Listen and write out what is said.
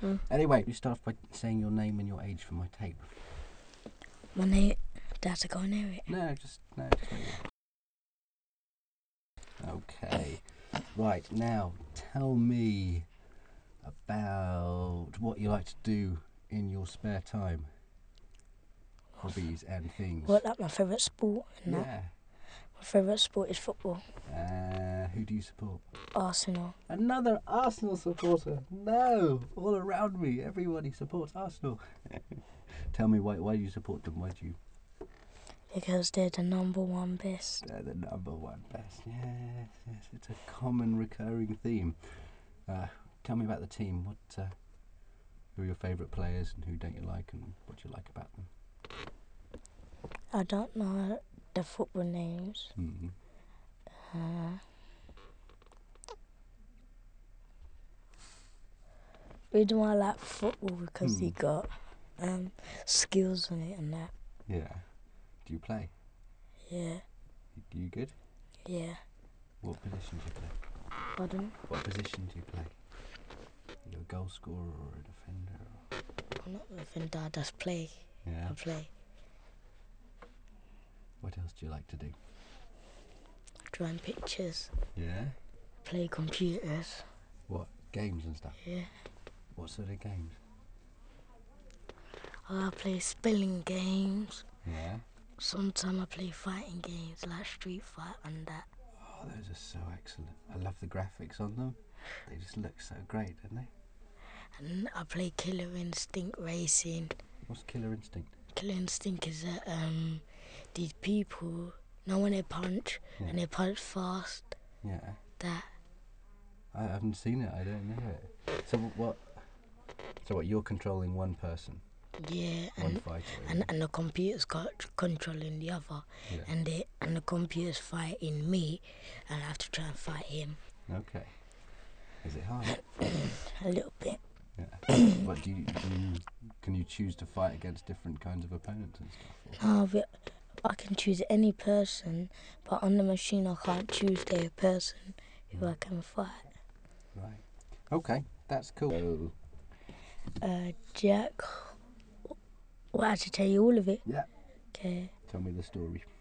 Anyway, you start off by saying your name and your age for my tape. My name. Do I have to go near it? No, just wait. Okay. Right, now tell me about what you like to do in your spare time. Hobbies and things. What, like my favourite sport? And that? Yeah. My favourite sport is football. Who do you support? Arsenal. Another Arsenal supporter. No, all around me, everybody supports Arsenal. Tell me why do you support them? Why do you? Because they're the number one best. They're the number one best. Yes, it's a common recurring theme. Tell me about the team. Who are your favourite players and who don't you like, and what do you like about them? I don't know the football names. Mm-hmm. Reason why I like football because you got skills on it and that. Yeah. Do you play? Yeah. You good? Yeah. What position do you play? Pardon? What position do you play? Are you a goal scorer or a defender? I'm not a defender, I just play. Yeah. I play. What else do you like to do? Drawing pictures. Yeah. Play computers. What, games and stuff? Yeah. What sort of games? I play spelling games. Yeah. Sometimes I play fighting games like Street Fight and that. Oh, those are so excellent. I love the graphics on them. They just look so great, don't they? And I play Killer Instinct Racing. What's Killer Instinct? Killer Instinct is these people, when they punch, and they punch fast. Yeah. That. I haven't seen it. I don't know it. So what? You're controlling one person? Yeah, one fighter. And the computer's controlling the other, and the computer's fighting me, and I have to try and fight him. Okay. Is it hard? A little bit. Yeah. But can you choose to fight against different kinds of opponents and stuff? No, but I can choose any person, but on the machine I can't choose the person who I can fight. Right. Okay, that's cool. Jack. Well, I have to tell you all of it. Yeah. Okay. Tell me the story.